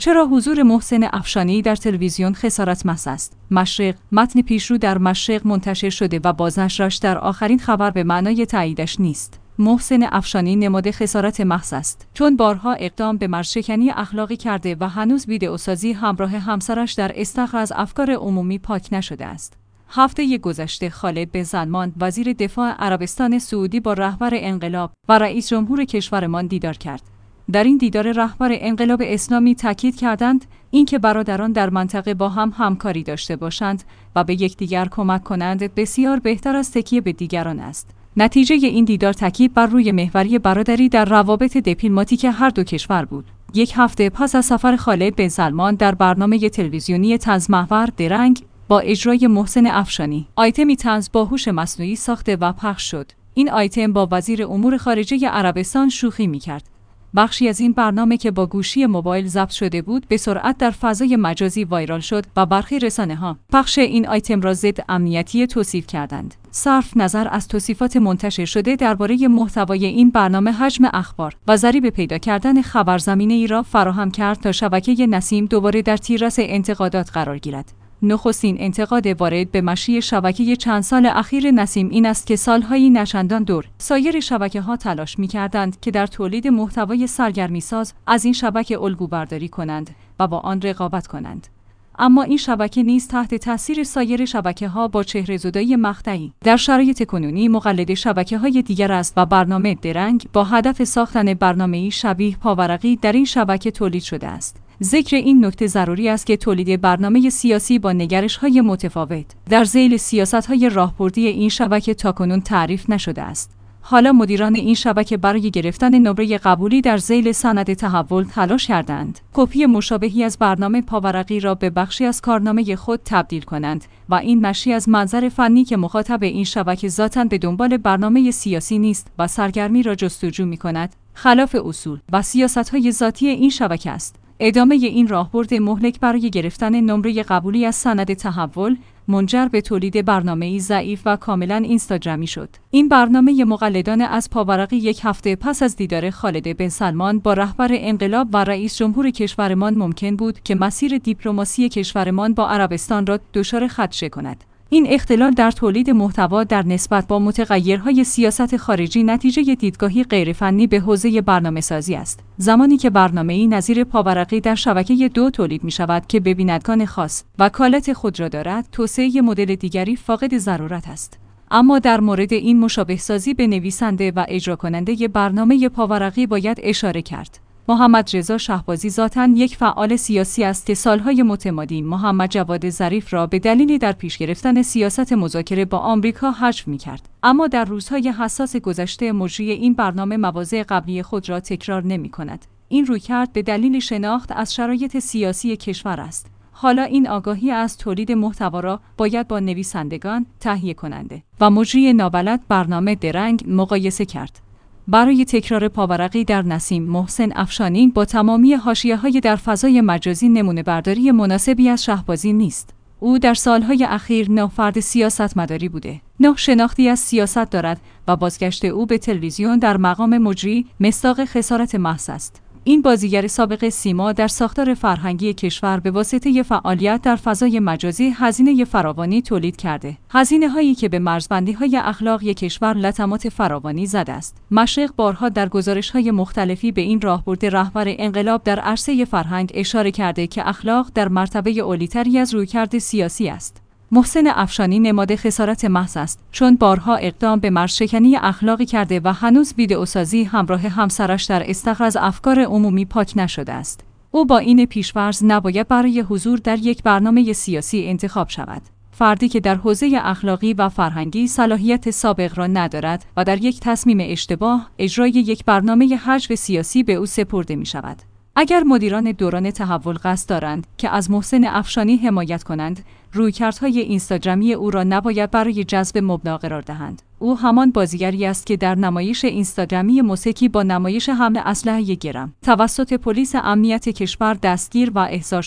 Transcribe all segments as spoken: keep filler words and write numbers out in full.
چرا حضور محسن افشانی در تلویزیون خسارت‌محض است؟ مشرق، متن پیشرو در مشرق منتشر شده و بازنشرش در آخرین خبر به معنای تاییدش نیست. محسن افشانی نماد خسارت محض است، چون بارها اقدام به مرزشکنی اخلاقی کرده و هنوز ویدئوسازی همراه همسرش در استخر از افکار عمومی پاک نشده است. هفته گذشته خالد بن سلمان وزیر دفاع عربستان سعودی با رهبر انقلاب و رئیس جمهور کشورمان دیدار کرد. در این دیدار رهبر انقلاب اسلامی تاکید کردند اینکه برادران در منطقه با هم همکاری داشته باشند و به یکدیگر کمک کنند بسیار بهتر از تکیه به دیگران است. نتیجه این دیدار تاکید بر روی محوری برادری در روابط دیپلماتیک هر دو کشور بود. یک هفته پس از سفر خالد بن سلمان در برنامه تلویزیونی طنز محور درنگ با اجرای محسن افشانی، آیتمی طنز با هوش مصنوعی ساخته و پخش شد. این آیتم با وزیر امور خارجه عربستان شوخی می‌کرد. بخشی از این برنامه که با گوشی موبایل ضبط شده بود به سرعت در فضای مجازی وایرال شد و برخی رسانه‌ها پخش این آیتم را ضد امنیتی توصیف کردند. صرف نظر از توصیفات منتشر شده درباره محتوای این برنامه، حجم اخبار و ضریب پیدا کردن خبرزمینه‌ای را فراهم کرد تا شبکه نسیم دوباره در تیررس انتقادات قرار گیرد. نخستین انتقاد وارد به مشی شبکه چند سال اخیر نسیم این است که سالهایی نچندان دور سایر شبکه‌ها تلاش می‌کردند که در تولید محتوای سرگرمی‌ساز از این شبکه الگو برداری کنند و با آن رقابت کنند. اما این شبکه نیز تحت تاثیر سایر شبکه‌ها با چهره‌زدایی مقطعی در شرایط کنونی مقلد شبکه‌های دیگر است و برنامه درنگ با هدف ساختن برنامه‌ای شبیه پاورقی در این شبکه تولید شده است. ذکر این نکته ضروری است که تولید برنامه سیاسی با نگرش‌های متفاوت در ذیل سیاست‌های راهبردی این شبکه تاکنون تعریف نشده است. حالا مدیران این شبکه برای گرفتن نمره قبولی در ذیل سند تحول تلاش کردند کپی مشابهی از برنامه پاورقی را به بخشی از کارنامه خود تبدیل کنند و این مشی از منظر فنی که مخاطب این شبکه ذاتاً به دنبال برنامه سیاسی نیست و سرگرمی را جستجو می‌کند، خلاف اصول و سیاست‌های ذاتی این شبکه است. ادامه این راهبرد مهلک برای گرفتن نمره قبولی از سند تحول منجر به تولید برنامه‌ای ضعیف و کاملاً اینستاگرامی شد. این برنامه مقلدانه از پاورقی یک هفته پس از دیدار خالد بن سلمان با رهبر انقلاب و رئیس جمهور کشورمان ممکن بود که مسیر دیپلماسی کشورمان با عربستان را دچار خدشه کند. این اختلال در تولید محتوا در نسبت با متغیرهای سیاست خارجی نتیجه دیدگاهی غیرفنی به حوزه برنامه‌سازی است. زمانی که برنامه‌ای نظیر پاورقی در شبکه دو تولید می‌شود که به بینندگان خاص وکالت خود را دارد، توسعه مدل دیگری فاقد ضرورت است. اما در مورد این مشابه‌سازی به نویسنده و اجرا کننده برنامه پاورقی باید اشاره کرد. محمد رضا شهبازی ذاتاً یک فعال سیاسی است که سالهای متمادی محمد جواد ظریف را به دلیل در پیش گرفتن سیاست مذاکره با آمریکا حذف می‌کرد. اما در روزهای حساس گذشته مجری این برنامه مواضع قبلی خود را تکرار نمی‌کند. این رویکرد به دلیل شناخت از شرایط سیاسی کشور است. حالا این آگاهی از تولید محتوا را باید با نویسندگان، تهیه کننده و مجری نابلد برنامه درنگ مقایسه کرد. برای تکرار پاورقی در نسیم، محسن افشانی با تمامی حاشیه‌های در فضای مجازی نمونه برداری مناسبی از شهبازی نیست. او در سالهای اخیر نه فرد سیاستمداری بوده، نه شناختی از سیاست دارد و بازگشت او به تلویزیون در مقام مجری مصداق خسارت محض است. این بازیگر سابق سیما در ساختار فرهنگی کشور به واسطه فعالیت در فضای مجازی هزینه فراوانی تولید کرده. هزینه‌هایی که به مرزبندی‌های اخلاقی کشور لطمات فراوانی زده است. مشرق بارها در گزارش‌های مختلفی به این راهبرد رهبر انقلاب در عرصه فرهنگ اشاره کرده که اخلاق در مرتبه عالی‌تری از رویکرد سیاسی است. محسن افشانی نماد خسارت محض است، چون بارها اقدام به مرزشکنی اخلاقی کرده و هنوز ویدئوسازی همراه همسرش در استخر از افکار عمومی پاک نشده است. او با این پیش‌فرض نباید برای حضور در یک برنامه سیاسی انتخاب شود. فردی که در حوزه اخلاقی و فرهنگی صلاحیت سابق را ندارد و در یک تصمیم اشتباه اجرای یک برنامه حجو سیاسی به او سپرده می شود. اگر مدیران دوران تحول قصد دارند که از محسن افشانی حمایت کنند، رویکردهای اینستاگرامی او را نباید برای جذب مبنا قرار دهند. او همان بازیگری است که در نمایش اینستاگرامی موسیقی با نمایش حمل اسلحه گرم توسط پلیس امنیت کشور دستگیر و احضار شد.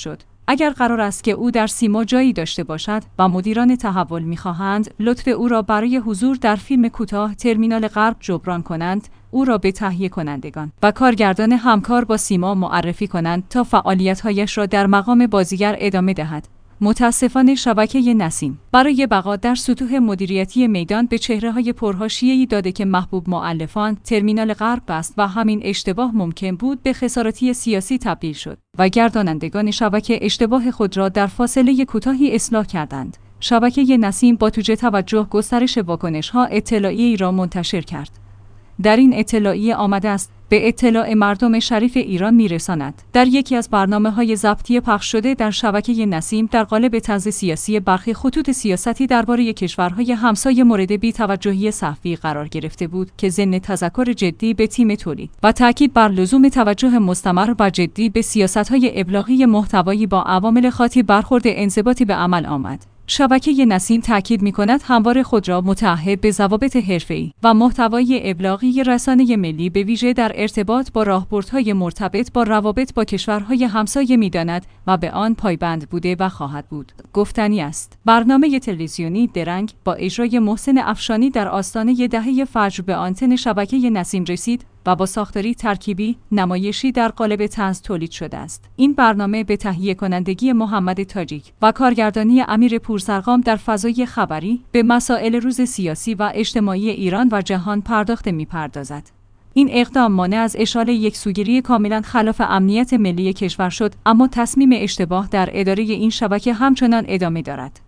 اگر قرار است که او در سیما جایی داشته باشد و مدیران تحول می‌خواهند لطف او را برای حضور در فیلم کوتاه ترمینال غرب جبران کنند، او را به تهیه کنندگان و کارگردان همکار با سیما معرفی کنند تا فعالیت‌هایش را در مقام بازیگر ادامه دهد. متاسفانه شبکه نسیم برای بقا در سطوح مدیریتی میدان به چهره‌های پرحاشیه‌ای داده که محبوب مؤلفان ترمینال غرب است و همین اشتباه ممکن بود به خسارتی سیاسی تبدیل شد و گردانندگان شبکه اشتباه خود را در فاصله کوتاهی اصلاح کردند. شبکه نسیم با توجه توجه گسترش واکنش‌ها اطلاعیه‌ای را منتشر کرد. در این اطلاعیه آمده است به اطلاع مردم شریف ایران میرساند. در یکی از برنامه‌های ضبطی پخش شده در شبکه نسیم در قالب طنز سیاسی برخی خطوط سیاستی درباره کشورهای همسایه مورد بی‌توجهی صحفی قرار گرفته بود که ضمن تذکر جدی به تیم تولید و تاکید بر لزوم توجه مستمر و جدی به سیاست‌های ابلاغی محتوایی با عوامل خاطی برخورد انضباطی به عمل آمد. شبکه نسیم تاکید می‌کند همواره خود را متعهد به ضوابط حرفه‌ای و محتوای ابلاغی رسانه ملی به ویژه در ارتباط با راهبردهای مرتبط با روابط با کشورهای همسایه می‌داند و به آن پایبند بوده و خواهد بود. گفتنی است برنامه تلویزیونی درنگ با اجرای محسن افشانی در آستانه دهه فجر به آنتن شبکه نسیم رسید و با ساختاری ترکیبی نمایشی در قالب طنز تولید شده است. این برنامه به تهیه کنندگی محمد تاجیک و کارگردانی امیر پورسرقام در فضای خبری به مسائل روز سیاسی و اجتماعی ایران و جهان پرداخته می‌پردازد. این اقدام مانع از اشاله یکسوگیری کاملا خلاف امنیت ملی کشور شد، اما تصمیم اشتباه در اداره این شبکه همچنان ادامه دارد.